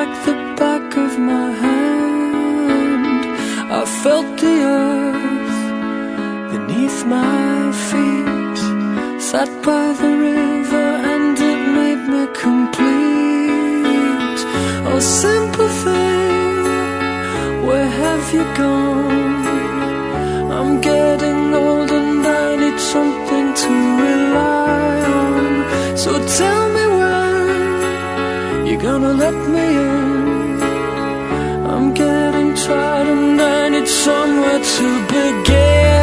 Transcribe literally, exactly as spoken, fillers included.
like the back of my hand. I felt the earth beneath my feet, sat by the river and it made me complete. Oh, simple thing, where have you gone? I'm getting old and I need something to rely on. So tell me when you're gonna let me in. I'm getting tired and I need somewhere to begin.